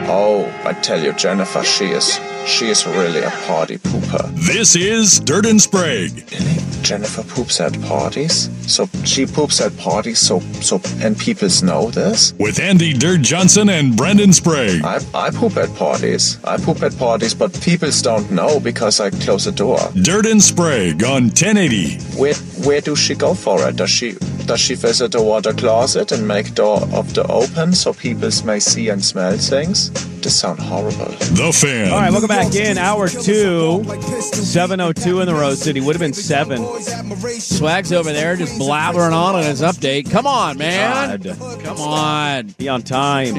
Oh, I tell you, Jennifer, she is really a party pooper. This is Dirt and Sprague. Really? Jennifer poops at parties? So she poops at parties, so and people know this? With Andy Dirt Johnson and Brendan Sprague. I poop at parties. But people don't know because I close the door. Dirt and Sprague on 1080. Where do she go for it? Does she visit the water closet and make door of the open so people may see and smell things? This sounds horrible. The Fan. All right, welcome back in. Hour 2, 7:02 in the Rose City. Would have been 7. Swag's over there just blabbering on his update. Come on, man. God. Come on. Be on time.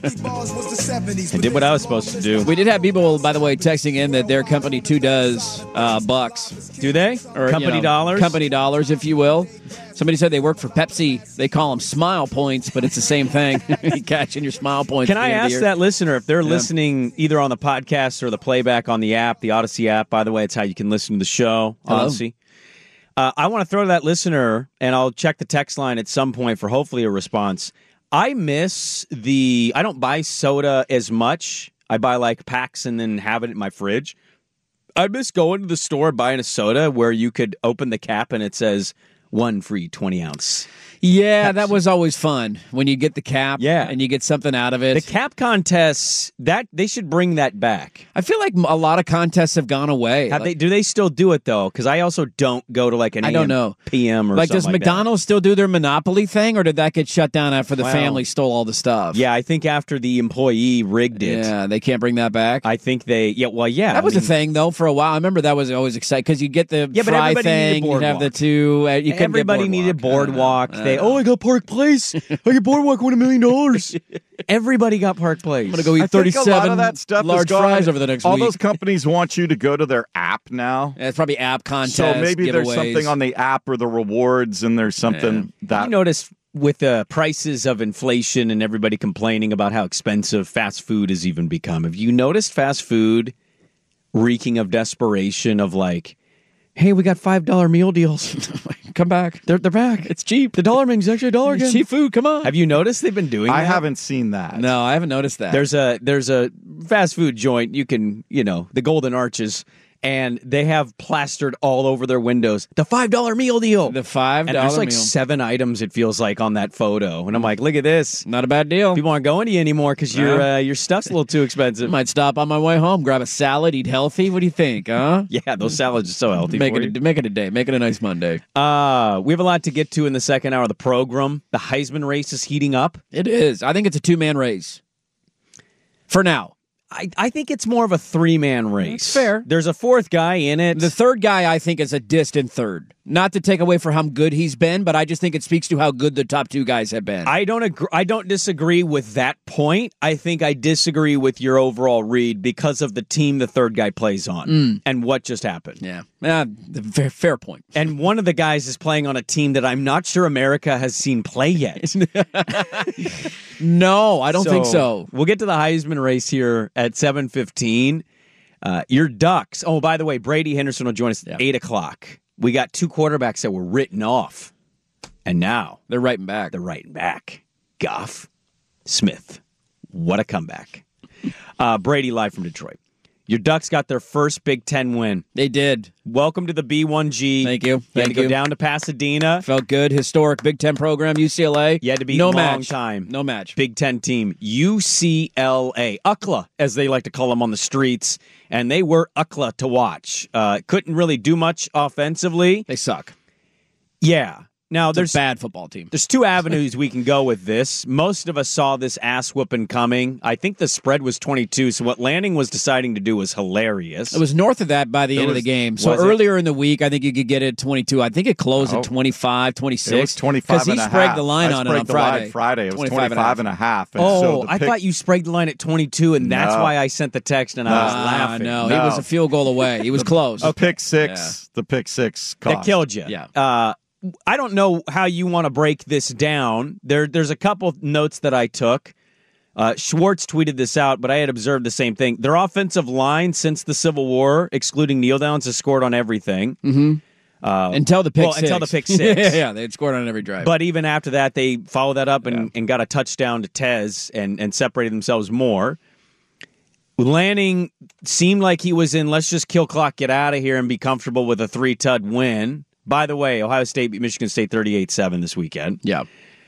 I did what I was supposed to do. We did have people, by the way, texting in that their company too does bucks. Do they? Or company dollars? Company dollars, if you will. Somebody said they work for Pepsi. They call them smile points, but it's the same thing. You cash in your smile points. Can I ask that listener if they're listening either on the podcast or the playback on the app, the Odyssey app? By the way, it's how you can listen to the show, Odyssey. I want to throw to that listener, and I'll check the text line at some point for hopefully a response. I don't buy soda as much. I buy like packs and then have it in my fridge. I miss going to the store and buying a soda where you could open the cap and it says 1 free 20-ounce. Yeah, that was always fun when you get the cap and you get something out of it. The cap contests, that they should bring that back. I feel like a lot of contests have gone away. Do they still do it, though? Because I also don't go to like an I don't know. PM or like, something does McDonald's still do their Monopoly thing, or did that get shut down after the family stole all the stuff? Yeah, I think after the employee rigged it. Yeah, they can't bring that back? I think they, That was a thing, though, for a while. I remember that was always exciting, because you get the fry thing, you have the two, everybody needed Boardwalk. I got Park Place. I get Boardwalk, win $1 million. Everybody got Park Place. I'm going to go eat 37 a lot of that stuff large fries over the next week. All those companies want you to go to their app now. Yeah, it's probably app contests, so maybe giveaways. There's something on the app or the rewards, and there's something that... You notice with the prices of inflation and everybody complaining about how expensive fast food has even become, have you noticed fast food reeking of desperation of like, hey, we got $5 meal deals. Come back. They're back. It's cheap. The dollar menu is actually $1 again. It's cheap food. Come on. Have you noticed they've been doing that? I haven't seen that. No, I haven't noticed that. There's a fast food joint. You can, the Golden Arches, and they have plastered all over their windows the $5 meal deal. The $5 and there's like meal. 7 items, it feels like, on that photo. And I'm like, look at this. Not a bad deal. People aren't going to you anymore because your stuff's a little too expensive. Might stop on my way home, grab a salad, eat healthy. What do you think, huh? Yeah, those salads are so healthy. Make it a day. Make it a nice Monday. We have a lot to get to in the second hour of the program. The Heisman race is heating up. It is. I think it's a 2-man race. For now. I think it's more of a 3-man race. That's fair. There's a 4th guy in it. The 3rd guy, I think, is a distant 3rd. Not to take away from how good he's been, but I just think it speaks to how good the top 2 guys have been. I don't disagree with that point. I think I disagree with your overall read because of the team the 3rd guy plays on and what just happened. Yeah, fair point. And one of the guys is playing on a team that I'm not sure America has seen play yet. No, I don't think so. We'll get to the Heisman race here at 7:15. Your Ducks. Oh, by the way, Brady Henderson will join us at 8 o'clock. We got 2 quarterbacks that were written off, and now they're writing back. Goff, Smith. What a comeback. Brady live from Detroit. Your Ducks got their first Big Ten win. They did. Welcome to the B1G. Thank you. You had to go down to Pasadena. Felt good. Historic Big Ten program, UCLA. You had to be no long match. time. No match. Big Ten team, UCLA. UCLA, as they like to call them on the streets. And they were UCLA to watch. Couldn't really do much offensively. They suck. Yeah. Now, there's a bad football team. There's 2 avenues we can go with this. Most of us saw this ass whooping coming. I think the spread was 22, so what Lanning was deciding to do was hilarious. It was north of that by the end of the game. So earlier in the week, I think you could get it at 22. I think it closed at 25, 26. It was 25 and a half. Because he spragued the line on it on Friday. It was 25 and a half. And I thought you spragued the line at 22, and that's why I sent the text and I was laughing. No, he was a field goal away. He was close. The pick six cost. That killed you. Yeah. I don't know how you want to break this down. There's a couple notes that I took. Schwartz tweeted this out, but I had observed the same thing. Their offensive line since the Civil War, excluding kneel downs, has scored on everything. Mm-hmm. Until the pick six. Until the pick six. Yeah, they had scored on every drive. But even after that, they followed that up and got a touchdown to Tez and separated themselves more. Lanning seemed like he was in let's just kill clock, get out of here, and be comfortable with a 3-tud win. By the way, Ohio State beat Michigan State 38-7 this weekend. Yeah.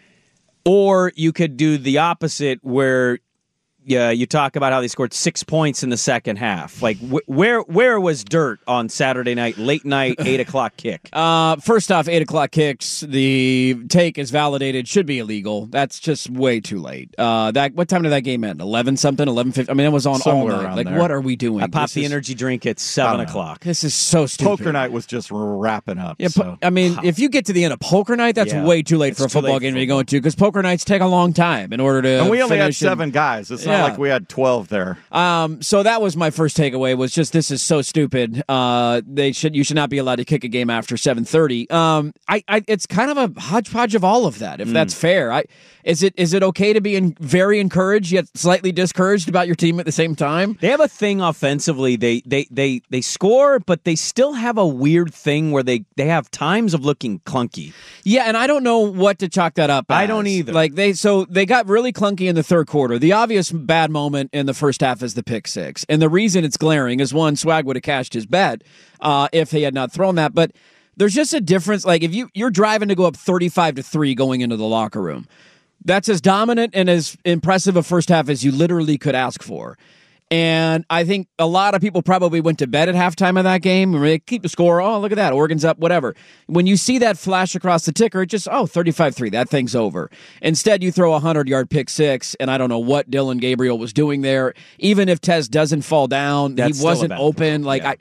Or you could do the opposite where you talk about how they scored 6 points in the second half. Like, where was Dirt on Saturday night, late night, 8 o'clock kick? First off, 8 o'clock kicks, the take is validated, should be illegal. That's just way too late. What time did that game end? 11-something, 11:50? I mean, it was on Somewhere all night. around Like, there. what are we doing? I popped the energy drink at 7 o'clock. This is so stupid. Poker night was just wrapping up. Yeah, so. I mean, if you get to the end of poker night, that's Yeah. way too late It's for a too late football for game to be football. going to, because poker nights take a long time in order to And we only had finish and- 7 guys. It's Yeah. not like we had 12 there. So that was my first takeaway. Was just this is so stupid. You should not be allowed to kick a game after 7:30. It's kind of a hodgepodge of all of that. If that's fair, is it okay to be very encouraged yet slightly discouraged about your team at the same time? They have a thing offensively. They score, but they still have a weird thing where they have times of looking clunky. Yeah, and I don't know what to chalk that up as. I don't either. Like they got really clunky in the third quarter. The obvious bad moment in the first half is the pick six. And the reason it's glaring is, one, Swag would have cashed his bet if he had not thrown that. But there's just a difference. Like if you're driving to go up 35-3 going into the locker room, that's as dominant and as impressive a first half as you literally could ask for. And I think a lot of people probably went to bed at halftime of that game. They keep the score. Oh, look at that. Oregon's up, whatever. When you see that flash across the ticker, it just, 35-3. That thing's over. Instead, you throw a 100-yard pick six, and I don't know what Dylan Gabriel was doing there. Even if Tez doesn't fall down, That's he still a wasn't bad open. throw. Like, Yeah.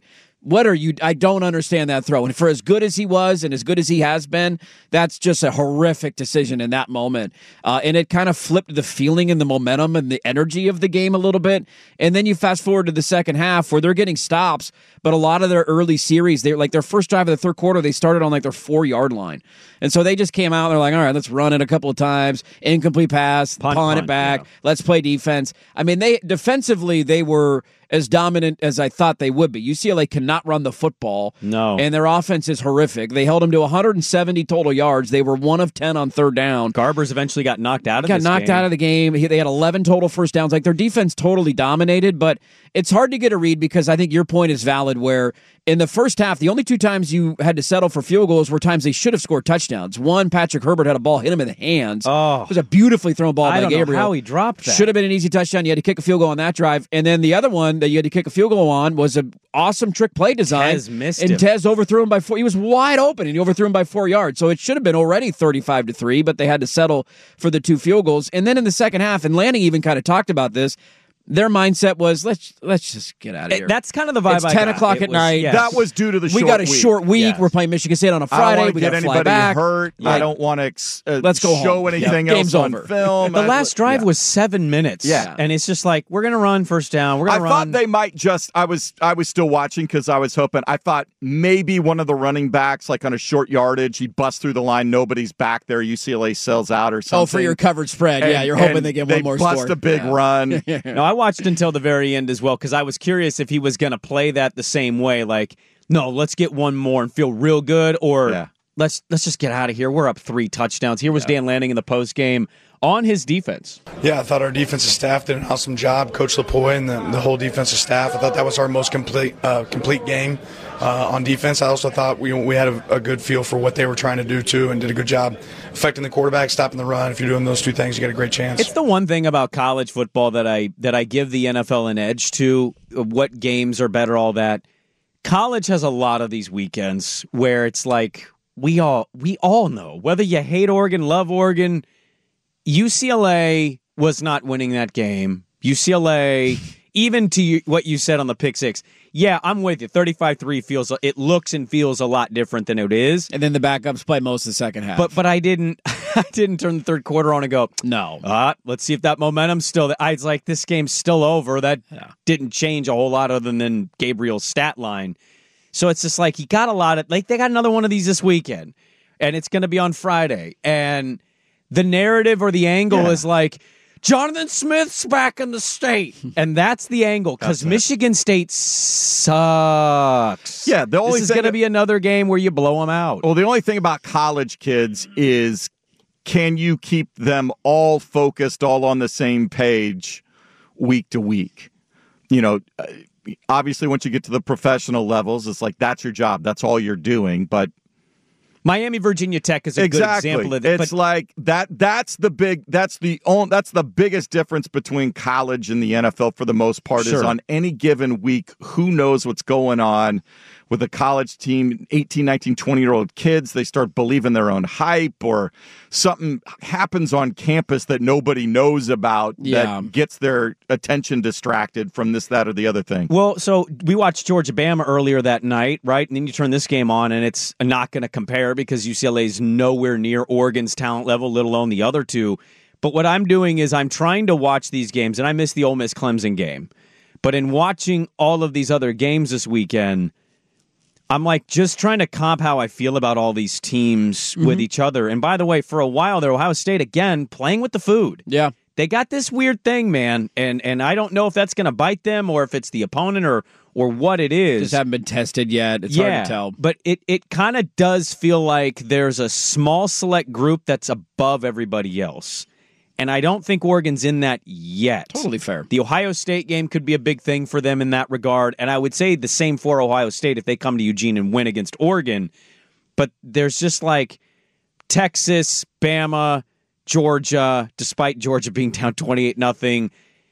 I don't understand that throw. And for as good as he was and as good as he has been, that's just a horrific decision in that moment. And it kind of flipped the feeling and the momentum and the energy of the game a little bit. And then you fast forward to the second half where they're getting stops, but a lot of their early series, they're like their first drive of the third quarter, they started on like their 4-yard line. And so they just came out and they're like, all right, let's run it a couple of times, incomplete pass, punt it back, let's play defense. I mean, defensively, they were as dominant as I thought they would be. UCLA cannot run the football. No. And their offense is horrific. They held them to 170 total yards. They were 1 of 10 on third down. Garbers eventually got knocked out of Got knocked out of the game. They had 11 total first downs. Like, their defense totally dominated, but it's hard to get a read because I think your point is valid where in the first half, the only 2 times you had to settle for field goals were times they should have scored touchdowns. One, Patrick Herbert had a ball hit him in the hands. Oh. It was a beautifully thrown ball by I don't Gabriel. know how he dropped that. Should have been an easy touchdown. You had to kick a field goal on that drive. And then the other one that you had to kick a field goal on was an awesome trick play design. Tez missed and him. Tez overthrew him by 4. He was wide open, and he overthrew him by 4 yards. So it should have been already 35-3, but they had to settle for the 2 field goals. And then in the second half, and Lanning even kind of talked about this, their mindset was, let's just get out of here. That's kind of the vibe It's I 10 got. o'clock It at was- night. yes. That was due to the we short got a week. short week. Yes. We're playing Michigan State on a I don't Friday. want to We get got to fly anybody back. hurt. Like, I don't want to let's go show home. anything Yeah. else Game's on over. film. The last drive was 7 minutes. Yeah. And it's just like, we're going to run first down. We're I going to thought run. they might just. I was still watching because I was hoping. I thought maybe one of the running backs, like on a short yardage, he busts through the line. Nobody's back there. UCLA sells out or something. Oh, for your covered spread. And- yeah, you're hoping and they get one more bust score. a big Yeah. run. No, I watched until the very end as well because I was curious if he was going to play that the same way. Like, no, let's get one more and feel real good, or Yeah. let's just get out of here. We're up 3 touchdowns. Here was Dan Lanning in the post game on his defense. Yeah, I thought our defensive staff did an awesome job. Coach Lapoy and the whole defensive staff. I thought that was our most complete game on defense. I also thought we had a good feel for what they were trying to do too, and did a good job affecting the quarterback, stopping the run. If you're doing those 2 things, you got a great chance. It's the one thing about college football that I give the NFL an edge to. What games are better, all that. College has a lot of these weekends where it's like we all know, whether you hate Oregon, love Oregon, UCLA was not winning that game. UCLA, even to what you said on the pick six, yeah, I'm with you. 35-3 it looks and feels a lot different than it is. And then the backups play most of the second half. But I didn't turn the third quarter on and go, no. Let's see if that momentum's still there. I was like, this game's still over. That didn't change a whole lot other than Gabriel's stat line. So it's just like he got a lot of, like, they got another one of these this weekend, and it's going to be on Friday. And the narrative or the angle is like, Jonathan Smith's back in the state. And that's the angle, because Michigan State sucks. Yeah, the only this is thing going to be another game where you blow them out. Well, the only thing about college kids is, can you keep them all focused, all on the same page week to week? obviously once you get to the professional levels, it's like that's your job. That's all you're doing. But Miami, Virginia Tech is a good example of that. It's like that. That's the biggest difference between college and the NFL for the most part. Sure. Is on any given week, who knows what's going on with a college team, 18, 19, 20-year-old kids, they start believing their own hype, or something happens on campus that nobody knows about that gets their attention distracted from this, that, or the other thing. Well, so we watched Georgia-Bama earlier that night, right? And then you turn this game on, and it's not going to compare because UCLA's nowhere near Oregon's talent level, let alone the other two. But what I'm doing is I'm trying to watch these games, and I missed the Ole Miss-Clemson game. But in watching all of these other games this weekend, I'm like just trying to comp how I feel about all these teams with each other. And by the way, for a while there, Ohio State, again, playing with the food. Yeah. They got this weird thing, man. And I don't know if that's going to bite them or if it's the opponent or what it is. Just haven't been tested yet. It's hard to tell. But it kind of does feel like there's a small select group that's above everybody else. And I don't think Oregon's in that yet. Totally fair. The Ohio State game could be a big thing for them in that regard. And I would say the same for Ohio State if they come to Eugene and win against Oregon. But there's just like Texas, Bama, Georgia, despite Georgia being down 28-0.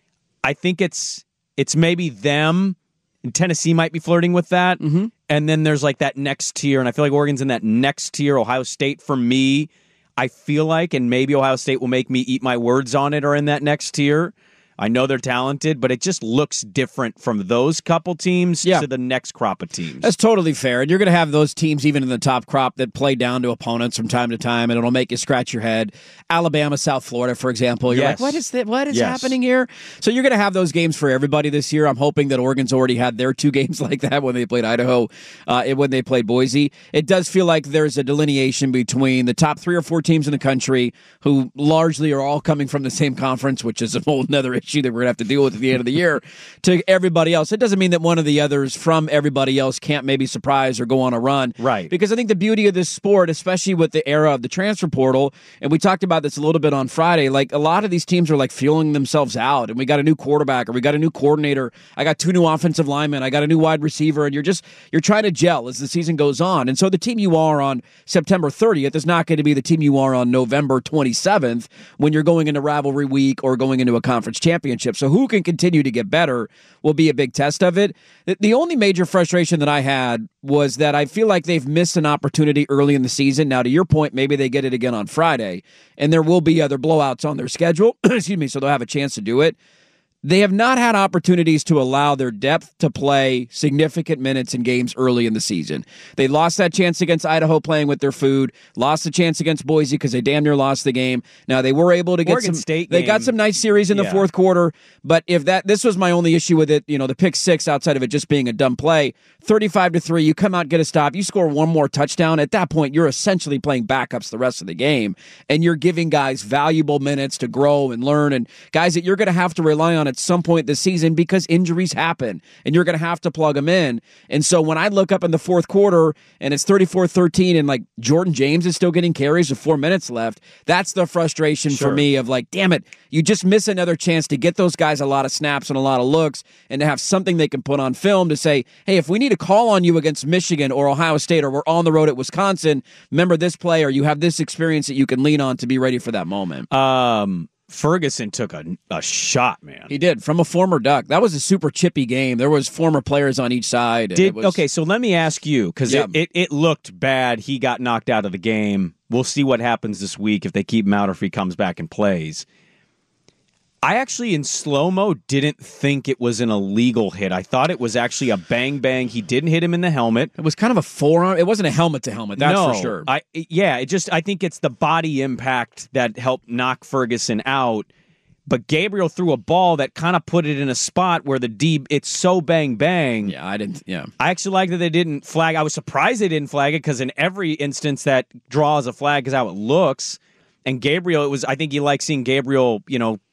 I think it's maybe them. And Tennessee might be flirting with that. Mm-hmm. And then there's like that next tier. And I feel like Oregon's in that next tier. Ohio State, for me, I feel like, and maybe Ohio State will make me eat my words on it, are in that next tier. I know they're talented, but it just looks different from those couple teams to the next crop of teams. That's totally fair. And you're going to have those teams even in the top crop that play down to opponents from time to time, and it'll make you scratch your head. Alabama, South Florida, for example. You're like, what is happening here? So you're going to have those games for everybody this year. I'm hoping that Oregon's already had their 2 games like that when they played Idaho and when they played Boise. It does feel like there's a delineation between the top 3 or 4 teams in the country who largely are all coming from the same conference, which is a whole nother issue that we're going to have to deal with at the end of the year, to everybody else. It doesn't mean that one of the others from everybody else can't maybe surprise or go on a run. Right. Because I think the beauty of this sport, especially with the era of the transfer portal, and we talked about this a little bit on Friday, like a lot of these teams are like feeling themselves out, and we got a new quarterback or we got a new coordinator. I got 2 new offensive linemen. I got a new wide receiver, and you're trying to gel as the season goes on. And so the team you are on September 30th is not going to be the team you are on November 27th when you're going into rivalry week or going into a conference championship. So who can continue to get better will be a big test of it. The only major frustration that I had was that I feel like they've missed an opportunity early in the season. Now, to your point, maybe they get it again on Friday, and there will be other blowouts on their schedule, excuse me, so they'll have a chance to do it. They have not had opportunities to allow their depth to play significant minutes in games early in the season. They lost that chance against Idaho playing with their food, lost the chance against Boise because they damn near lost the game. Now, they were able to get Oregon State game. They got some nice series in the fourth quarter, but this was my only issue with it, the pick 6 outside of it just being a dumb play. 35-3, you come out, get a stop, you score one more touchdown. At that point, you're essentially playing backups the rest of the game, and you're giving guys valuable minutes to grow and learn, and guys that you're going to have to rely on at some point this season because injuries happen, and you're going to have to plug them in. And so when I look up in the fourth quarter, and it's 34-13, and like Jordan James is still getting carries with 4 minutes left, that's the frustration for me of like, damn it, you just miss another chance to get those guys a lot of snaps and a lot of looks, and to have something they can put on film to say, hey, if we need to call on you against Michigan or Ohio State, or we're on the road at Wisconsin, remember this play, or you have this experience that you can lean on to be ready for that moment. Ferguson took a shot, man. He did, from a former Duck. That was a super chippy game. There was former players on each side. Okay, so let me ask you, because it looked bad. He got knocked out of the game. We'll see what happens this week if they keep him out or if he comes back and plays. I actually, in slow-mo, didn't think it was an illegal hit. I thought it was actually a bang-bang. He didn't hit him in the helmet. It was kind of a forearm. It wasn't a helmet-to-helmet, that's for sure. I think it's the body impact that helped knock Ferguson out. But Gabriel threw a ball that kind of put it in a spot where it's so bang-bang. Yeah, I actually like that they didn't flag. I was surprised they didn't flag it because in every instance that draws a flag is how it looks. And Gabriel, I think you like seeing Gabriel,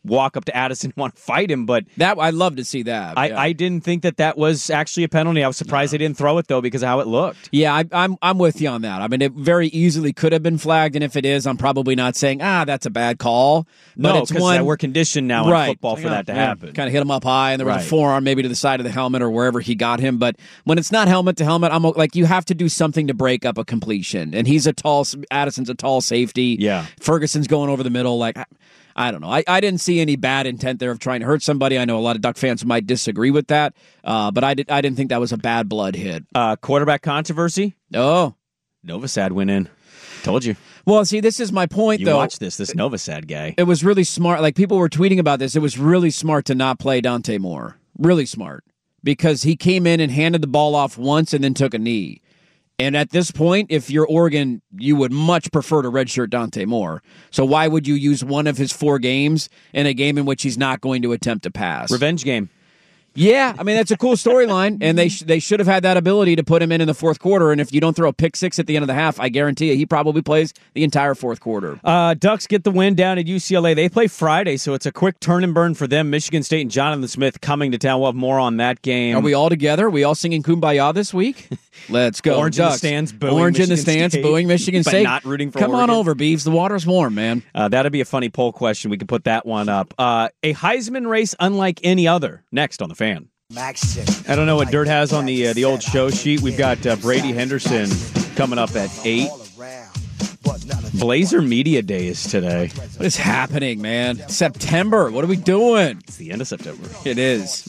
walk up to Addison and want to fight him. But that I'd love to see that. I didn't think that was actually a penalty. I was surprised they didn't throw it, though, because of how it looked. Yeah, I'm with you on that. I mean, it very easily could have been flagged, and if it is, I'm probably not saying, that's a bad call. But No, it's because one we're conditioned now in football for that to happen. Kind of hit him up high, and there was Right. a forearm maybe to the side of the helmet or wherever he got him. But when it's not helmet to helmet, I'm like, you have to do something to break up a completion. And Addison's a tall safety. Yeah. Ferguson's going over the middle. Like, I don't know. I didn't see any bad intent there of trying to hurt somebody. I know a lot of Duck fans might disagree with that, but I didn't think that was a bad blood hit. Quarterback controversy? Oh. Novosad went in. Told you. Well, see, this is my point, You though. watch this Novosad guy. It was really smart. Like, people were tweeting about this. It was really smart to not play Dante Moore. Really smart. Because he came in and handed the ball off once and then took a knee. And at this point, if you're Oregon, you would much prefer to redshirt Dante Moore. So why would you use one of his 4 games in a game in which he's not going to attempt to pass? Revenge game. Yeah, I mean, that's a cool storyline, and they should have had that ability to put him in the fourth quarter, and if you don't throw a pick six at the end of the half, I guarantee you he probably plays the entire fourth quarter. Ducks get the win down at UCLA. They play Friday, so it's a quick turn and burn for them. Michigan State and Jonathan Smith coming to town. We'll have more on that game. Are we all together? Are we all singing Kumbaya this week? Let's go. Orange in Ducks. the stands, booing Orange in the Michigan stands, State, booing Michigan but State. not rooting for Come on Oregon. over, Beeves. The water's warm, man. That'd be a funny poll question. We could put that one up. A Heisman race unlike any other. Next on The Fan. I don't know what Dirt has on the old show sheet. We've got Brady Henderson coming up at 8. Blazer Media Day is today. What is happening, man? September. What are we doing? It's the end of September. It is.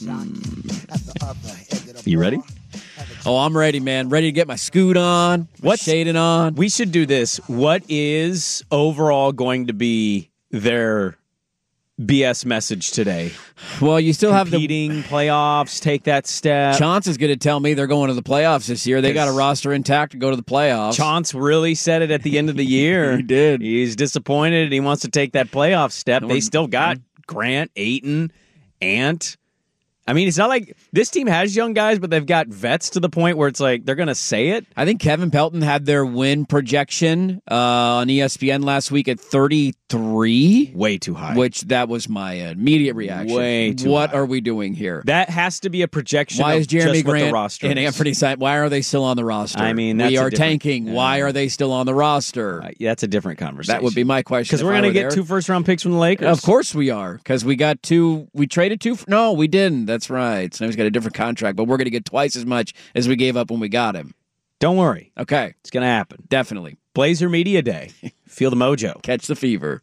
You ready? Oh, I'm ready, man. Ready to get my scoot on, shading on. We should do this. What is overall going to be their BS message today? Well, you still have competing playoffs, take that step. Chance is going to tell me they're going to the playoffs this year. They got a roster intact to go to the playoffs. Chance really said it at the end of the year. He did. He's disappointed. He wants to take that playoff step. They still got Grant, Ayton, Ant. I mean, it's not like this team has young guys, but they've got vets to the point where it's like they're going to say it. I think Kevin Pelton had their win projection on ESPN last week at 33. Way too high. Which that was my immediate reaction. Way too What high. are we doing here? That has to be a projection. Why of is Jeremy just what Grant the roster and is. Anthony Simon, why are they still on the roster? I mean, that's we a are different- tanking. Why are they still on the roster? That's a different conversation. That would be my question. Because we're going to get 2 first-round picks from the Lakers. Of course we are, because we got 2. We traded 2. No, we didn't. That's right. So now he's got a different contract, but we're going to get twice as much as we gave up when we got him. Don't worry. Okay. It's going to happen. Definitely. Blazer Media Day. Feel the mojo. Catch the fever.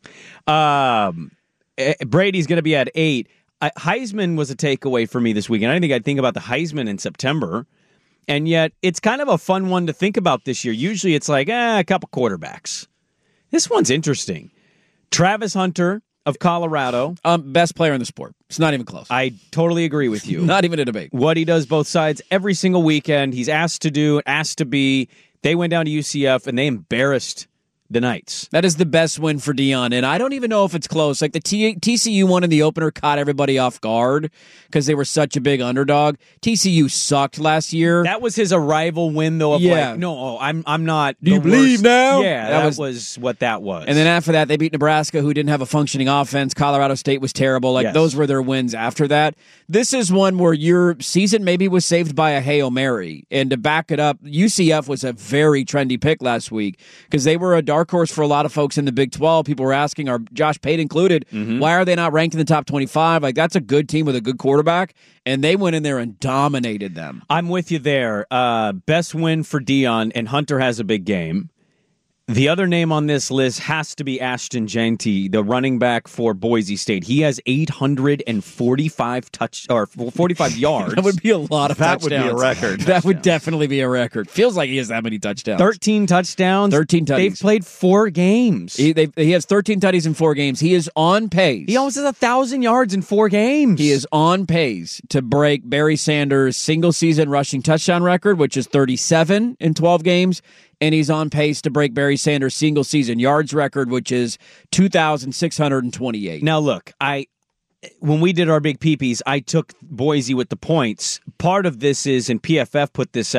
Brady's going to be at 8. Heisman was a takeaway for me this weekend. I didn't think I'd think about the Heisman in September, and yet it's kind of a fun one to think about this year. Usually it's like, a couple quarterbacks. This one's interesting. Travis Hunter of Colorado. Best player in the sport. It's not even close. I totally agree with you. Not even a debate. What he does both sides every single weekend. He's asked to do, asked to be. They went down to UCF, and they embarrassed the Knights. That is the best win for Deion, and I don't even know if it's close. Like the TCU one in the opener caught everybody off guard because they were such a big underdog. TCU sucked last year. That was his arrival win, though. Of Yeah. like, no, I'm not. Do you the believe worst. now? Yeah, That that was what that was. And then after that, they beat Nebraska, who didn't have a functioning offense. Colorado State was terrible. Like, Yes. those were their wins after that. This is one where your season maybe was saved by a Hail Mary. And to back it up, UCF was a very trendy pick last week because they were a dark horse for a lot of folks in the Big 12. People were asking, are Josh Pate included, why are they not ranked in the top 25? Like, that's a good team with a good quarterback. And they went in there and dominated them. I'm with you there. Best win for Deion, and Hunter has a big game. The other name on this list has to be Ashton Jeanty, the running back for Boise State. He has 845 45 yards. That would be a lot of That touchdowns. would be a record. That would definitely be a record. Feels like he has that many touchdowns. 13 touchdowns. 13 tutties. They've played 4 games. He has 13 tutties in 4 games. He is on pace. He almost has 1,000 yards in 4 games. He is on pace to break Barry Sanders' single-season rushing touchdown record, which is 37 in 12 games, and he's on pace to break Barry Sanders' single-season yards record, which is 2,628. Now, look, when we did our big peepees, I took Boise with the points. Part of this is, and PFF put this out,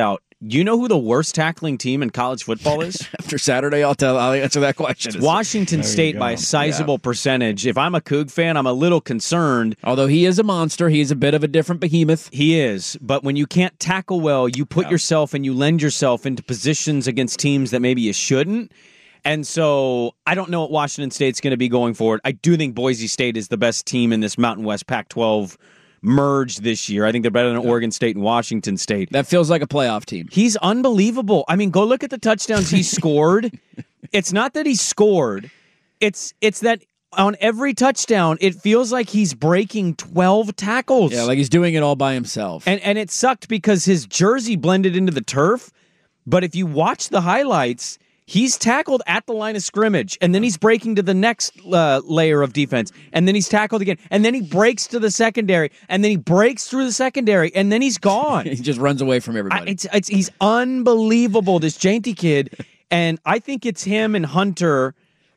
You know who the worst tackling team in college football is? After Saturday, I'll answer that question. Washington State by a sizable percentage. If I'm a Coug fan, I'm a little concerned. Although he is a monster, he is a bit of a different behemoth. He is. But when you can't tackle well, you put yourself and you lend yourself into positions against teams that maybe you shouldn't. And so I don't know what Washington State's going to be going forward. I do think Boise State is the best team in this Mountain West Pac-12 merged this year. I think they're better than Oregon State and Washington State. That feels like a playoff team. He's unbelievable. I mean, go look at the touchdowns he scored. It's not that he scored. It's that on every touchdown, it feels like he's breaking 12 tackles. Yeah, like he's doing it all by himself. And it sucked because his jersey blended into the turf. But if you watch the highlights, he's tackled at the line of scrimmage, and then he's breaking to the next layer of defense, and then he's tackled again, and then he breaks to the secondary, and then he breaks through the secondary, and then he's gone. He just runs away from everybody. He's unbelievable, this Janty kid, and I think it's him and Hunter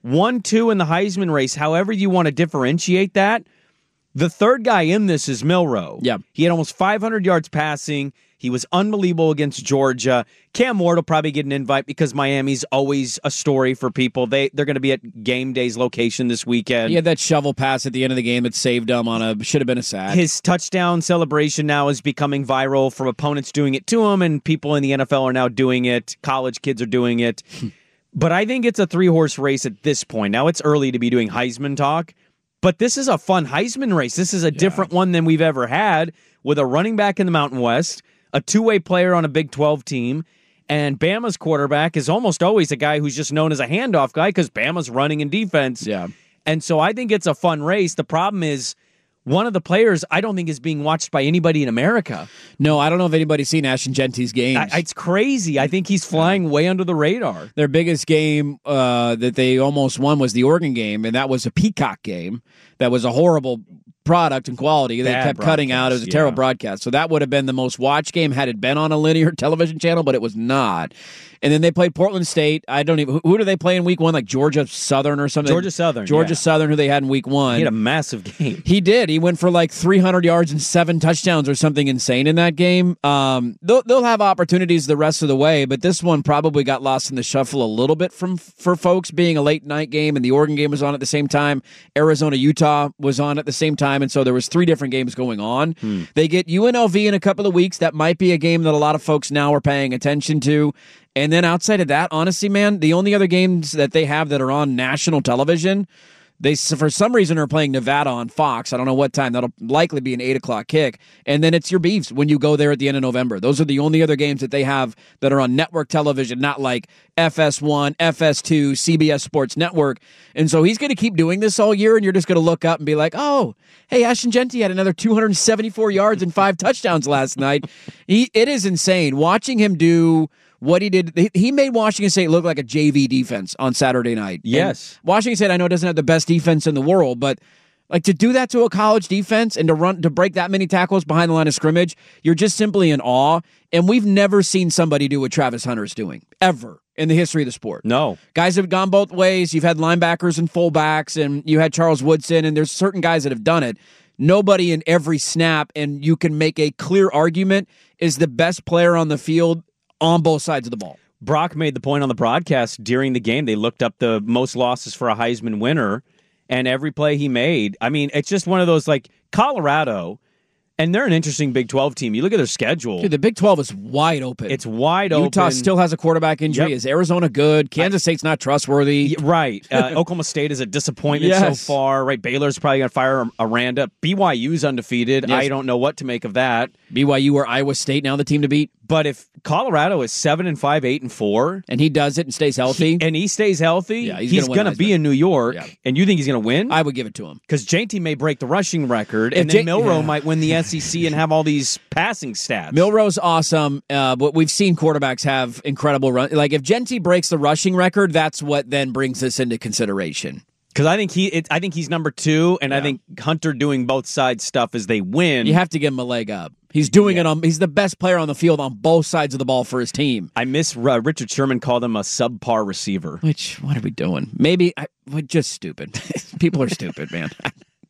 1-2 in the Heisman race, however you want to differentiate that. The third guy in this is Milroe. Yeah. He had almost 500 yards passing. He was unbelievable against Georgia. Cam Ward will probably get an invite because Miami's always a story for people. They're going to be at game day's location this weekend. He had that shovel pass at the end of the game that saved him should have been a sack. His touchdown celebration now is becoming viral from opponents doing it to him, and people in the NFL are now doing it. College kids are doing it. But I think it's a 3-horse race at this point. Now it's early to be doing Heisman talk, but this is a fun Heisman race. This is a different one than we've ever had, with a running back in the Mountain West, a two-way player on a Big 12 team, and Bama's quarterback is almost always a guy who's just known as a handoff guy because Bama's running in defense. Yeah. And so I think it's a fun race. The problem is one of the players I don't think is being watched by anybody in America. No, I don't know if anybody's seen Ashton Genty's games. It's crazy. I think he's flying way under the radar. Their biggest game that they almost won was the Oregon game, and that was a Peacock game. That was a horrible product and quality. They kept cutting out. It was a terrible broadcast. So that would have been the most watched game had it been on a linear television channel, but it was not. And then they played Portland State. Who do they play in week one? Like Georgia Southern or something? Georgia Southern, Southern, who they had in week one. He had a massive game. He did. He went for like 300 yards and 7 touchdowns or something insane in that game. They'll have opportunities the rest of the way, but this one probably got lost in the shuffle a little bit for folks, being a late night game, and the Oregon game was on at the same time. Arizona-Utah was on at the same time, and so there was 3 different games going on. They get UNLV in a couple of weeks. That might be a game that a lot of folks now are paying attention to. And then outside of that, honestly, man, the only other games that they have that are on national television, they, for some reason, are playing Nevada on Fox. I don't know what time. That'll likely be an 8 o'clock kick. And then it's your beefs when you go there at the end of November. Those are the only other games that they have that are on network television, not like FS1, FS2, CBS Sports Network. And so he's going to keep doing this all year, and you're just going to look up and be like, oh, hey, Ashton Genty had another 274 yards and 5 touchdowns last night. It is insane. Watching him do what he did, he made Washington State look like a JV defense on Saturday night. Yes. And Washington State, I know, doesn't have the best defense in the world, but like to do that to a college defense and to break that many tackles behind the line of scrimmage, you're just simply in awe. And we've never seen somebody do what Travis Hunter is doing, ever, in the history of the sport. No. Guys have gone both ways. You've had linebackers and fullbacks, and you had Charles Woodson, and there's certain guys that have done it. Nobody in every snap, and you can make a clear argument, is the best player on the field on both sides of the ball. Brock made the point on the broadcast during the game. They looked up the most losses for a Heisman winner, and every play he made, I mean, it's just one of those, like, Colorado, and they're an interesting Big 12 team. You look at their schedule. Dude, the Big 12 is wide open. It's wide open. Utah still has a quarterback injury. Yep. Is Arizona good? Kansas State's not trustworthy. Right. Oklahoma State is a disappointment so far. Right. Baylor's probably going to fire Aranda. BYU's undefeated. Yes. I don't know what to make of that. BYU or Iowa State now the team to beat. But if Colorado is 7-5, 8-4, and he does it and stays healthy, he stays healthy, yeah, he's going to be in New York. Yeah. And you think he's going to win? I would give it to him because JT may break the rushing record, and then Milroe might win the SEC and have all these passing stats. Milroe's awesome, but we've seen quarterbacks have incredible run. Like if Genty breaks the rushing record, that's what then brings this into consideration. Because I think he's number 2, and I think Hunter doing both sides stuff as they win. You have to give him a leg up. He's doing it on. He's the best player on the field on both sides of the ball for his team. I miss Richard Sherman called him a subpar receiver. What are we doing? Maybe we're just stupid. People are stupid, man.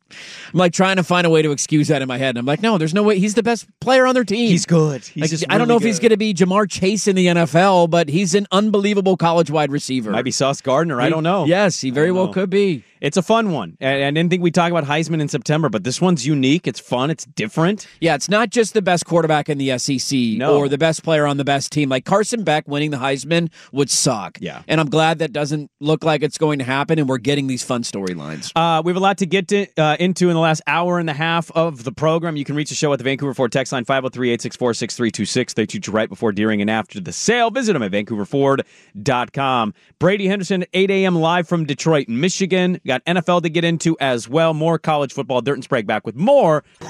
I'm like trying to find a way to excuse that in my head. And I'm like, no, there's no way. He's the best player on their team. He's good. He's Like, just I don't know really if he's good. going to be Jamar Chase in the NFL, but he's an unbelievable college wide receiver. Might be Sauce Gardner. I don't know. Yes, he very well could be. It's a fun one. And I didn't think we'd talk about Heisman in September, but this one's unique. It's fun. It's different. Yeah, it's not just the best quarterback in the SEC or the best player on the best team. Like Carson Beck winning the Heisman would suck. Yeah. And I'm glad that doesn't look like it's going to happen, and we're getting these fun storylines. We have a lot to get into in the last hour and a half of the program. You can reach the show at the Vancouver Ford text line 503-864-6326. They shoot you right before, during, and after the sale. Visit them at vancouverford.com. Brady Henderson, 8 a.m. live from Detroit, Michigan. Got NFL to get into as well. More college football. Dirt and Sprague back with more. All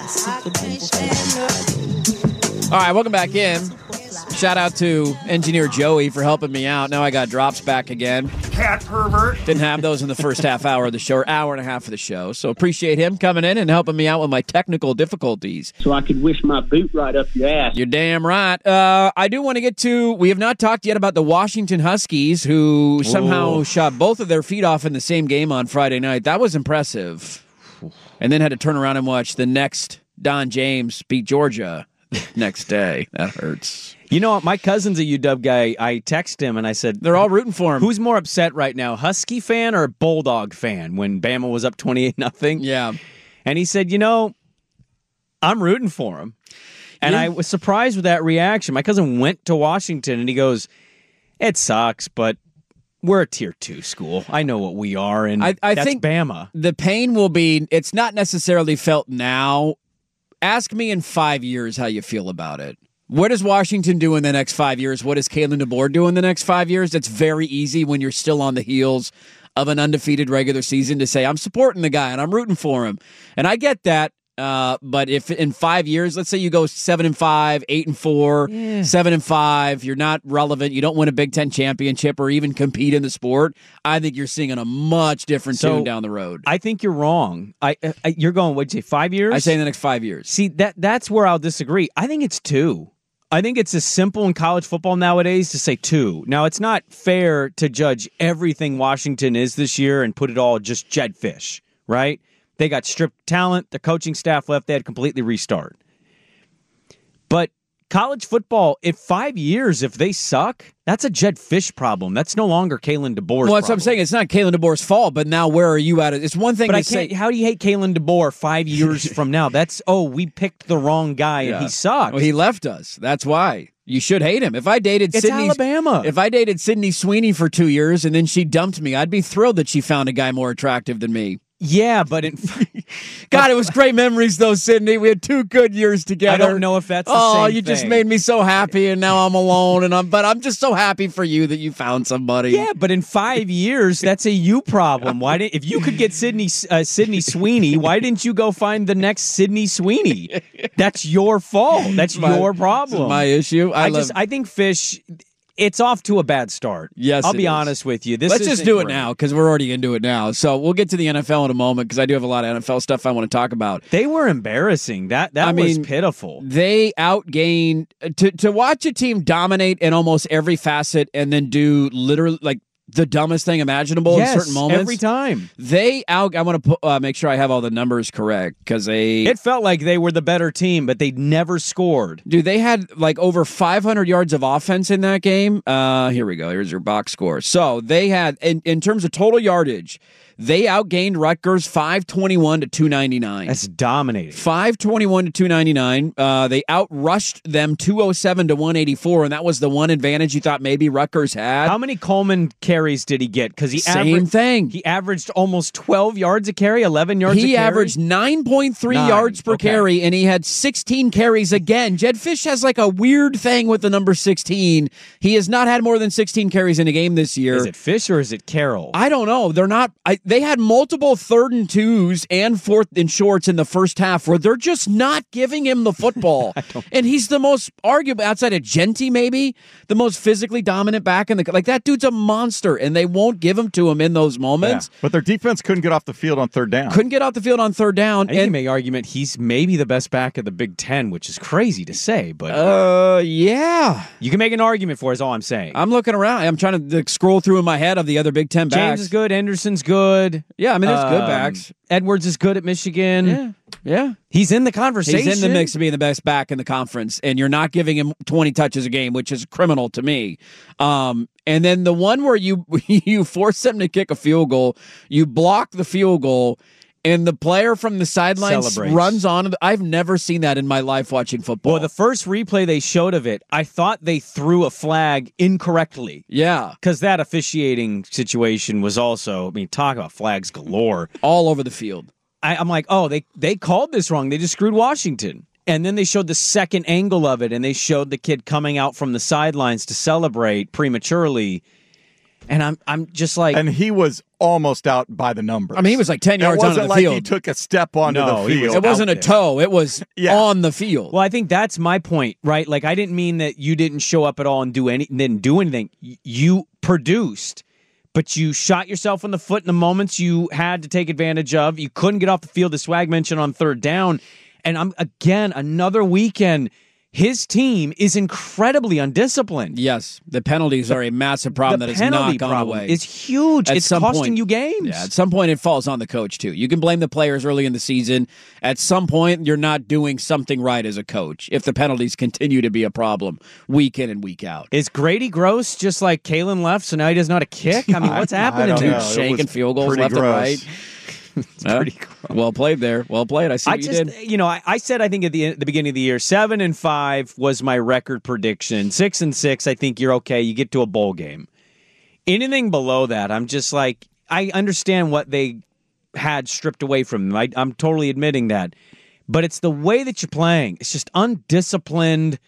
right, welcome back in. Shout out to Engineer Joey for helping me out. Now I got drops back again. Cat pervert. Didn't have those in the first half hour of the show, or hour and a half of the show. So appreciate him coming in and helping me out with my technical difficulties. So I could wish my boot right up your ass. You're damn right. I do want to get to, we have not talked yet about the Washington Huskies, who somehow shot both of their feet off in the same game on Friday night. That was impressive. And then had to turn around and watch the next Don James beat Georgia next day. That hurts. You know what? My cousin's a UW guy. I texted him and I said, They're all rooting for him. who's more upset right now, Husky fan or Bulldog fan, when Bama was up 28-0? Yeah. And he said, I'm rooting for him. And Yeah. I was surprised with that reaction. My cousin went to Washington and he goes, it sucks, but we're a tier 2 school. I know what we are, and I that's think Bama. The pain will be, it's not necessarily felt now. Ask me in 5 years how you feel about it. What does Washington do in the next 5 years? What does Kalen DeBoer do in the next 5 years? It's very easy when you're still on the heels of an undefeated regular season to say, I'm supporting the guy and I'm rooting for him. And I get that. But if in 5 years, let's say you go 7-5, 8-4, 7-5, you're not relevant, you don't win a Big Ten championship or even compete in the sport, I think you're singing a much different tune down the road. I think you're wrong. You're going, what'd you say, 5 years? I say in the next 5 years. See, that's where I'll disagree. I think it's 2. I think it's as simple in college football nowadays to say 2. Now, it's not fair to judge everything Washington is this year and put it all just Jedd Fisch, right? They got stripped talent. The coaching staff left. They had to completely restart. But college football, in 5 years, if they suck, that's a Jedd Fisch problem. That's no longer Kalen DeBoer's Well, that's what I'm problem. saying. It's not Kalen DeBoer's fault, but now where are you at? It's one thing But to I say. can't. How do you hate Kalen DeBoer 5 years from now? That's, we picked the wrong guy and he sucked. Well, he left us. That's why. You should hate him. If I dated It's Sydney, Alabama. If I dated Sydney Sweeney for 2 years and then she dumped me, I'd be thrilled that she found a guy more attractive than me. Yeah, but God, it was great memories though, Sydney. We had 2 good years together. I don't know if that's the same you just thing. made me so happy, and now I'm alone, and I'm just so happy for you that you found somebody. Yeah, but in 5 years, that's a you problem. Why didn't if you could get Sydney Sweeney, why didn't you go find the next Sydney Sweeney? That's your fault. That's your problem. My issue. I think Fish. It's off to a bad start. Yes, I'll it be is. honest with you. Let's just isn't do it great. now because we're already into it now. So we'll get to the NFL in a moment because I do have a lot of NFL stuff I want to talk about. They were embarrassing. That was pitiful. They outgained to watch a team dominate in almost every facet and then do literally like the dumbest thing imaginable in certain moments. Every time. I want to make sure I have all the numbers correct because It felt like they were the better team, but they never scored. Dude, they had like over 500 yards of offense in that game. Here we go. Here's your box score. So they had, in terms of total yardage, they outgained Rutgers 521 to 299. That's dominating. 521 to 299. They outrushed them 207 to 184, and that was the one advantage you thought maybe Rutgers had. How many Coleman carries did he get? Because he Same thing. He averaged almost 12 yards a carry, 11 yards a carry. He averaged 9.3 yards per carry, and he had 16 carries again. Jedd Fisch has like a weird thing with the number 16. He has not had more than 16 carries in a game this year. Is it Fish or is it Carroll? I don't know. They're not. They had multiple 3rd and 2s and 4th and shorts in the first half where they're just not giving him the football. And he's the most, arguably, outside of Genty maybe, the most physically dominant back in the, like that dude's a monster and they won't give him to him in those moments. But their defense couldn't get off the field on 3rd down. Couldn't get off the field on 3rd down. I think you make argument he's maybe the best back of the Big Ten, which is crazy to say, but yeah. you can make an argument for it, is all I'm saying. I'm looking around. I'm trying to scroll through in my head of the other Big Ten backs. James is good. Anderson's good. good. Yeah, I mean, there's good backs. Edwards is good at Michigan. Yeah. He's in the conversation. He's in the mix of being the best back in the conference, and you're not giving him 20 touches a game, which is criminal to me. And then the one where you force them to kick a field goal, you block the field goal, and the player from the sidelines Celebrates. runs on. I've never seen that in my life watching football. Well, the first replay they showed of it, I thought they threw a flag incorrectly. Yeah. Because that officiating situation was also, I mean, talk about flags galore. All over the field. I'm like, oh, they called this wrong. They just screwed Washington. And then they showed the second angle of it, and they showed the kid coming out from the sidelines to celebrate prematurely. And I'm just like... And he was almost out by the numbers. I mean, he was like 10 yards onto the It wasn't like field. he took a step onto No, the he was field. It wasn't a toe. It was on the field. Well, I think that's my point, right? Like, I didn't mean that you didn't show up at all and didn't do anything. You produced, but you shot yourself in the foot in the moments you had to take advantage of. You couldn't get off the field, as Swag mentioned, on third down. And another weekend, his team is incredibly undisciplined. Yes, the penalties are a massive problem that has not gone away. It's huge. It's costing you games. Yeah, at some point it falls on the coach too. You can blame the players early in the season. At some point, you're not doing something right as a coach if the penalties continue to be a problem week in and week out. Is Grady gross just like Kalen left, so now he doesn't know how to kick? I mean, what's happening don't to him? know. Shanking field goals pretty left gross. and right. Pretty gross. Well played there. Well played. I see what you did. I said I think at the beginning of the year, 7-5 was my record prediction. 6-6, I think you're okay. You get to a bowl game. Anything below that, I'm just like, I understand what they had stripped away from them. I'm totally admitting that. But it's the way that you're playing. It's just undisciplined,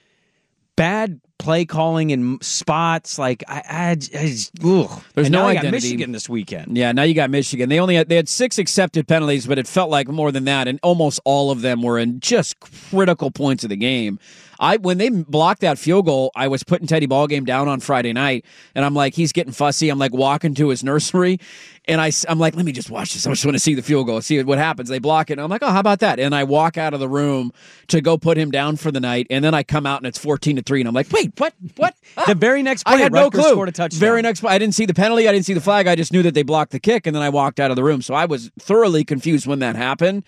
bad play calling in spots. Like, there's no I identity. got Michigan this weekend. Yeah, now you got Michigan. They had 6 accepted penalties, but it felt like more than that, and almost all of them were in just critical points of the game. When they blocked that field goal, I was putting Teddy Ballgame down on Friday night, and I'm like, he's getting fussy. I'm like walking to his nursery, and I'm like, let me just watch this. I just want to see the field goal, see what happens. They block it, and I'm like, oh, how about that? And I walk out of the room to go put him down for the night, and then I come out and it's 14-3, and I'm like, wait, what? The very next play, I had Rutgers no clue. scored a touchdown. Very next play, I didn't see the penalty, I didn't see the flag, I just knew that they blocked the kick, and then I walked out of the room. So I was thoroughly confused when that happened.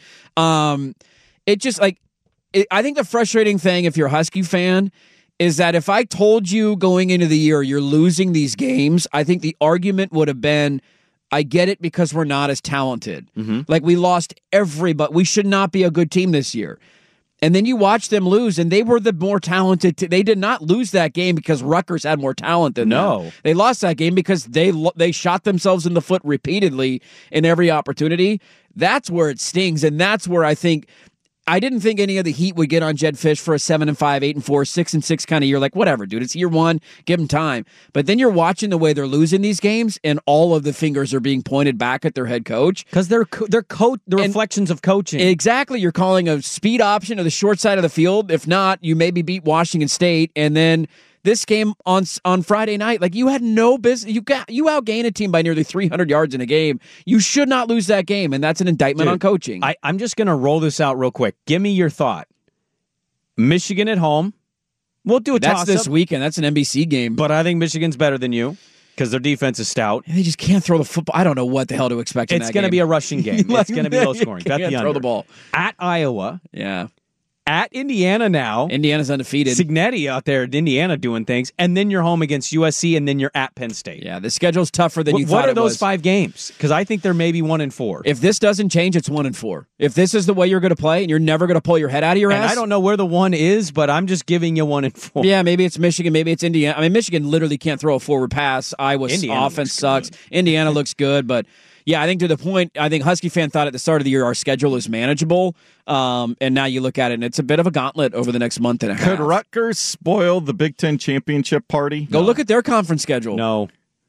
It just like. I think the frustrating thing, if you're a Husky fan, is that if I told you going into the year you're losing these games, I think the argument would have been, I get it because we're not as talented. Like, we lost everybody. We should not be a good team this year. And then you watch them lose, and they were the more talented. They did not lose that game because Rutgers had more talent than them. They lost that game because they shot themselves in the foot repeatedly in every opportunity. That's where it stings, and that's where I didn't think any of the heat would get on Jed Fish for a 7-5, 8-4, 6-6 kind of year. Like, whatever, dude. It's year one. Give them time. But then you're watching the way they're losing these games, and all of the fingers are being pointed back at their head coach because they're reflections of coaching. Exactly. You're calling a speed option to the short side of the field. If not, you maybe beat Washington State, and then this game on Friday night, like, you had no business. You outgained a team by nearly 300 yards in a game. You should not lose that game, and that's an indictment on coaching. I'm just going to roll this out real quick. Give me your thought. Michigan at home. We'll do a toss-up. That's this weekend. That's an NBC game. But I think Michigan's better than you because their defense is stout. And they just can't throw the football. I don't know what the hell to expect in that game. It's going to be a rushing game. It's going to be low scoring. Bet the under. Throw the ball. At Iowa. Yeah. At Indiana now. Indiana's undefeated. Signetti out there at Indiana doing things. And then you're home against USC, and then you're at Penn State. Yeah, the schedule's tougher than you thought it was. What are those 5 games? Because I think they're maybe 1-4. If this doesn't change, it's 1-4. If this is the way you're going to play, and you're never going to pull your head out of your ass. I don't know where the 1 is, but I'm just giving you 1-4. Yeah, maybe it's Michigan, maybe it's Indiana. I mean, Michigan literally can't throw a forward pass. Iowa's offense sucks. Indiana looks good, but... Yeah, I think to the point, I think Husky fan thought at the start of the year our schedule is manageable, and now you look at it, and it's a bit of a gauntlet over the next month and a half. Could Rutgers spoil the Big Ten championship party? Go look at their conference schedule. No,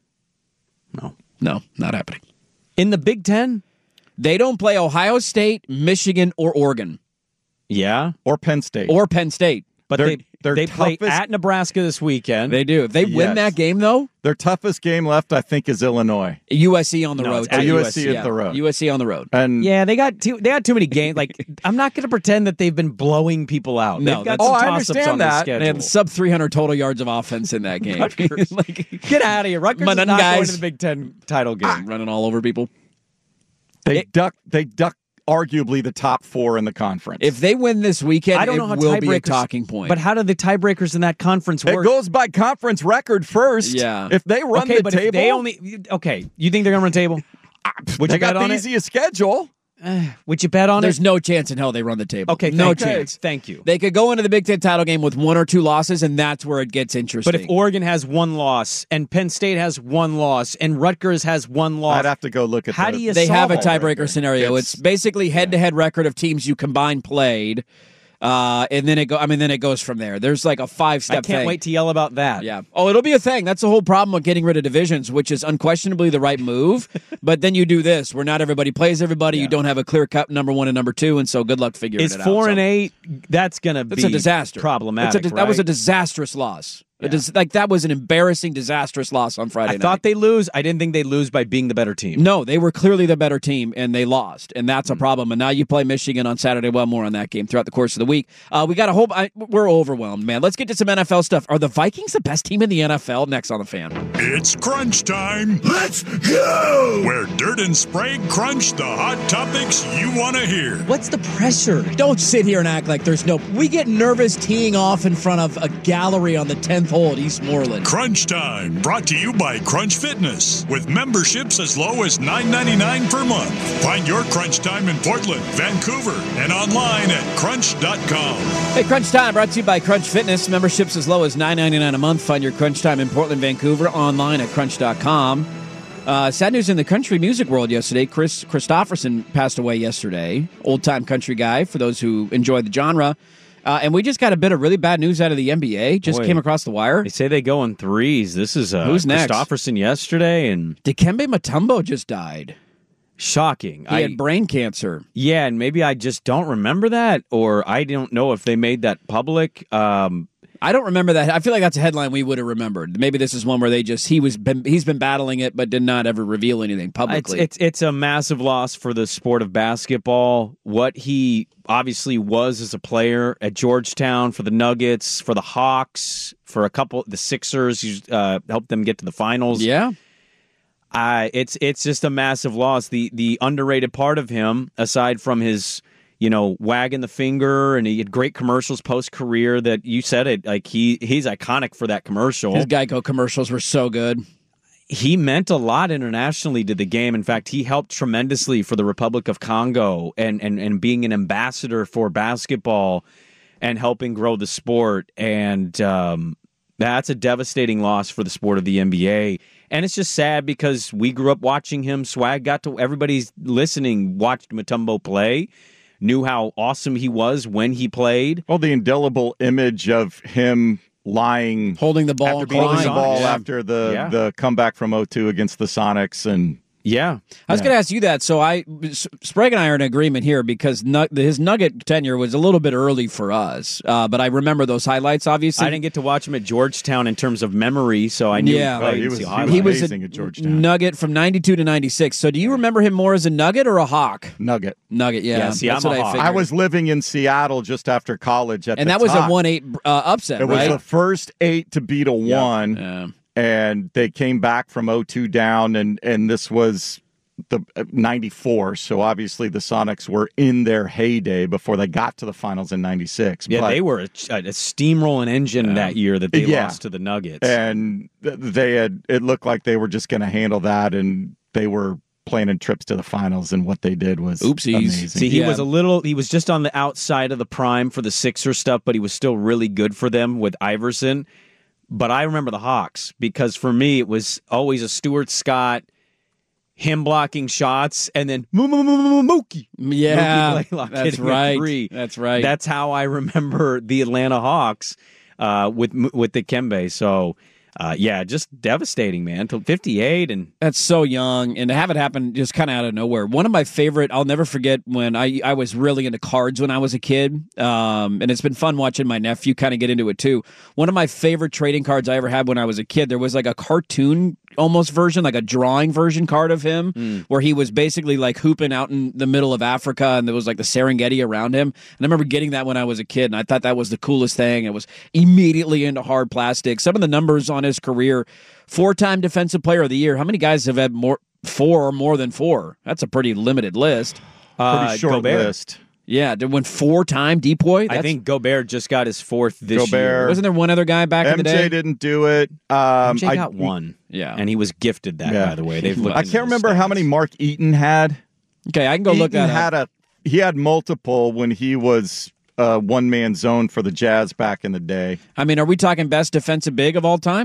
not happening. In the Big Ten? They don't play Ohio State, Michigan, or Oregon. Yeah? Or Penn State. But they play at Nebraska this weekend. They do. If they win that game, though, their toughest game left, I think, is Illinois. USC on the road. USC at the road. USC on the road. And yeah, they got too many games. Like, I'm not going to pretend that they've been blowing people out. No, They've got some I toss-ups understand on their that. schedule. They had sub 300 total yards of offense in that game. Get out of here. Rutgers is not going to the Big Ten title game. Running all over people. They duck arguably the top 4 in the conference. If they win this weekend, I don't know how it will be a tiebreakers- talking point. But how do the tiebreakers in that conference It work? goes by conference record first. Yeah. If they run okay, the but table, if they only you think they're going to run the table? Would they you got bet on the it? easiest schedule. Would you bet on There's it? no chance in hell they run the table. Okay, no thank you. chance. Thank you. They could go into the Big Ten title game with 1 or 2 losses, and that's where it gets interesting. But if Oregon has 1 loss and Penn State has 1 loss and Rutgers has 1 loss, I'd have to go look at How do you they have a solve it? tiebreaker scenario. It's basically head-to-head record of teams you combined played, and then it goes from there. There's like a 5-step I can't thing. wait to yell about that. Yeah. Oh, it'll be a thing. That's the whole problem with getting rid of divisions, which is unquestionably the right move. But then you do this, where not everybody plays everybody. You don't have a clear-cut number 1 and number 2, and so good luck figuring Is it out. 4 and So 8? That's going to be It's a disaster. problematic. That was a right? disastrous loss. That was an embarrassing, disastrous loss on Friday I night. thought they lose. I didn't think they'd lose by being the better team. No, they were clearly the better team, and they lost, and that's a problem. And now you play Michigan on Saturday. Well, more on that game throughout the course of the week. We got a whole. We're overwhelmed, man. Let's get to some NFL stuff. Are the Vikings the best team in the NFL? Next on the Fan. It's crunch time. Let's go! Where Dirt and Sprague crunch the hot topics you want to hear. What's the pressure? Don't sit here and act like there's no. We get nervous teeing off in front of a gallery on the 10th hole at East Moreland. Crunch Time, brought to you by Crunch Fitness, with memberships as low as $9.99 per month. Find your Crunch Time in Portland, Vancouver, and online at crunch.com. Hey, Crunch Time brought to you by Crunch Fitness. Memberships as low as $9.99 a month. Find your Crunch Time in Portland, Vancouver, online at crunch.com. Sad news in the country music world yesterday. Chris Christopherson passed away yesterday. Old-time country guy, for those who enjoy the genre. And we just got a bit of really bad news out of the NBA. Just came across the wire. They say they go in 3s. This is Who's next? Christopherson yesterday, and Dikembe Mutombo just died. shocking. He had brain cancer. Yeah, and maybe I just don't remember that, or I don't know if they made that public. I don't remember that. I feel like that's a headline we would have remembered. Maybe this is one where he's been battling it, but did not ever reveal anything publicly. It's a massive loss for the sport of basketball. What he obviously was as a player at Georgetown, for the Nuggets, for the Hawks, for the Sixers, he helped them get to the finals. Yeah. It's just a massive loss. The underrated part of him, aside from his, wagging the finger, and he had great commercials post-career that you said it, like he's iconic for that commercial. His Geico commercials were so good. He meant a lot internationally to the game. In fact, he helped tremendously for the Republic of Congo and being an ambassador for basketball and helping grow the sport. And that's a devastating loss for the sport of the NBA. And it's just sad because we grew up watching him. Swag everybody's listening, watched Mutombo play, knew how awesome he was when he played. Well, the indelible image of him holding the ball, after the comeback from 0-2 against the Sonics, and yeah. I was going to ask you that. So Sprague and I are in agreement here because his Nugget tenure was a little bit early for us. But I remember those highlights, obviously. I didn't get to watch him at Georgetown in terms of memory, so I knew he was amazing at Georgetown. Nugget from 92 to 96. So do you remember him more as a Nugget or a Hawk? Nugget, yeah. See, that's I'm what a I Hawk. figured. I was living in Seattle just after college and that was a 1-8 upset, It was right? the first 8 to beat a 1. Yeah. And they came back from 0-2 down, and this was the 94. So obviously the Sonics were in their heyday before they got to the finals in 96. Yeah, they were a steamrolling engine that year that they Yeah. lost to the Nuggets. And it looked like they were just going to handle that, and they were planning trips to the finals, and what they did was Oopsies. amazing. See, he was just on the outside of the prime for the Sixers stuff, but he was still really good for them with Iverson. But I remember the Hawks because for me it was always a Stuart Scott, him blocking shots, and then Mookie. Yeah, Mookie Blaylock that's hitting a right. three. That's right. That's how I remember the Atlanta Hawks with Dikembe. So. Just devastating, man. Till 58, and that's so young, and to have it happen just kind of out of nowhere. One of my favorite, I'll never forget when I was really into cards when I was a kid, and it's been fun watching my nephew kind of get into it too. One of my favorite trading cards I ever had when I was a kid, there was like a cartoon almost version, like a drawing version card of him, where he was basically like hooping out in the middle of Africa, and there was like the Serengeti around him. And I remember getting that when I was a kid, and I thought that was the coolest thing. It was immediately into hard plastic. Some of the numbers on his career: 4-time Defensive Player of the Year. How many guys have had more 4 or more than 4. That's a pretty limited list. Pretty short Gobert. list. Yeah, did win 4-time Depoy? I think Gobert just got his 4th this year. Wasn't there one other guy back in the day? MJ didn't do it. MJ got one. Yeah. And he was gifted that, by the way. They've looked I into can't the remember how stats. many Mark Eaton had. Okay, I can go look Eaton that up. he had multiple when he was one-man zone for the Jazz back in the day. I mean, are we talking best defensive big of all time?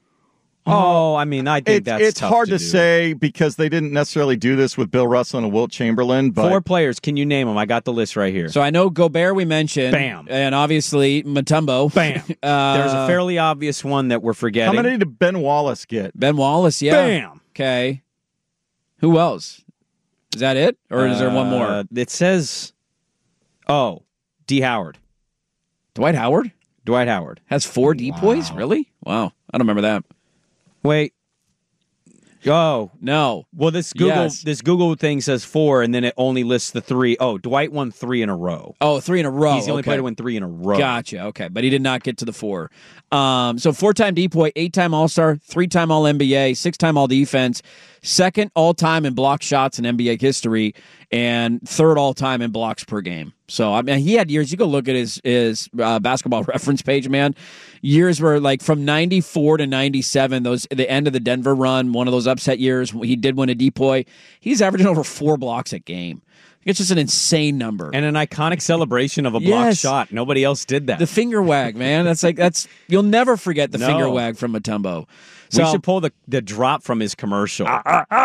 Oh, I mean, I think It's tough hard to do. say because they didn't necessarily do this with Bill Russell and Wilt Chamberlain. But 4 players. Can you name them? I got the list right here. So I know Gobert we mentioned. Bam. And obviously Mutombo. Bam. There's a fairly obvious one that we're how forgetting. many did Ben Wallace get? Ben Wallace, yeah. Bam. Okay. Who else? Is that it? Or is there one more? It says, D. Howard. Dwight Howard Dwight Howard. has 4 Depoys? Really? Wow. I don't remember that. Wait. Oh, No. well, this Yes. Google thing says 4, and then it only lists the 3. Oh, Dwight won 3 in a row. Oh, 3 in a row. He's the only Okay. player to win 3 in a row. Gotcha. Okay, but he did not get to the 4. So 4-time Depoy, 8-time All-Star, 3-time All-NBA, 6-time All-Defense, 2nd all-time in block shots in NBA history, and 3rd all-time in blocks per game. So I mean, he had years. You go look at his basketball reference page, man. Years were like from 94 to 97. The end of the Denver run, one of those upset years. He did win a Depoy. He's averaging over 4 blocks a game. It's just an insane number. And an iconic celebration of a block Yes. shot. Nobody else did that. The finger wag, man. That's you'll never forget the No. finger wag from Mutombo. We should pull the drop from his commercial. When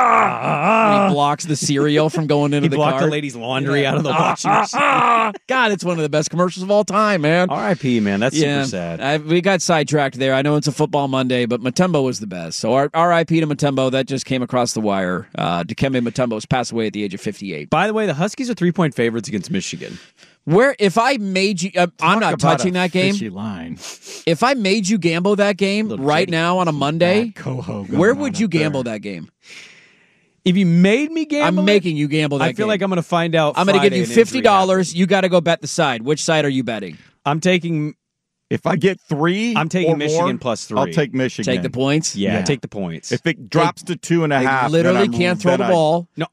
he blocks the cereal from going into He the blocked car. the lady's laundry out of the washing machine. God, it's one of the best commercials of all time, man. R.I.P., man. That's super sad. We got sidetracked there. I know it's a football Monday, but Mutombo was the best. So R.I.P. to Mutombo. That just came across the wire. Dikembe Mutombo's passed away at the age of 58. By the way, the Huskies are 3-point favorites against Michigan. Where, if I made you, I'm not touching that game. Fishy line. If I made you gamble that game right now on a Monday, Coho where would you gamble that game? If you made me gamble, I'm making you gamble that I feel game. like I'm going to find out. I'm going to give Friday you an injury $50. You got to go bet the side. Which side are you betting? happened. I'm taking. If I get 3, I'm taking or Michigan more, plus 3. I'll take Michigan. Take the points? Yeah, Yeah. take the points. If it drops to 2.5, They then literally I'm- can't throw the then I- ball. No,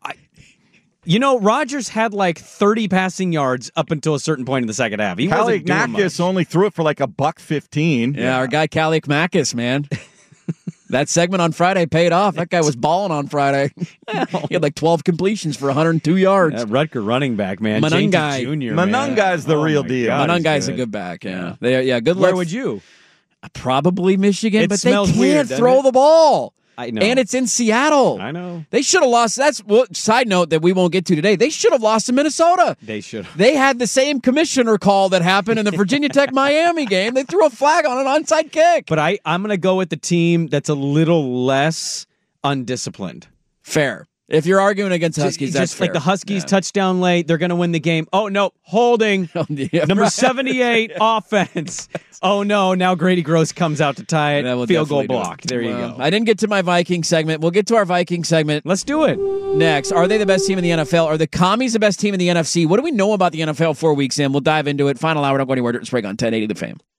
Rodgers had like 30 passing yards up until a certain point in the second half. He wasn't doing much. Kaliakmakis only threw it for like $115. Yeah, our guy Kaliakmakis, man. That segment on Friday paid off. That guy was balling on Friday. He had like 12 completions for 102 yards. That Rutger running back, man. Manungai. Jr. Manungai's the real my deal. God, he's Manungai's a good. good back, yeah. Good Where luck. would you? Probably Michigan, It but they smells can't weird, doesn't throw it? the ball. I know. And it's in Seattle. I know. They should have lost. Side note that we won't get to today. They should have lost to Minnesota. They should have. They had the same commissioner call that happened in the Virginia Tech Miami game. They threw a flag on an onside kick. But I'm going to go with the team that's a little less undisciplined. Fair. If you're arguing against Huskies, Just that's like fair. the Huskies touchdown late, they're going to win the game. Oh no, holding. Yeah, Number right. 78 offense. Oh no, now Grady Gross comes out to tie it. That will Field goal definitely do it. blocked. There you Well, go. I didn't get to my Viking segment. We'll get to our Viking segment Let's do it. next. Are they the best team in the NFL? Are the Commies the best team in the NFC? What do we know about the NFL 4 weeks in? We'll dive into it. Final hour. Don't go anywhere. Dirt and Sprague on 1080 The Fame.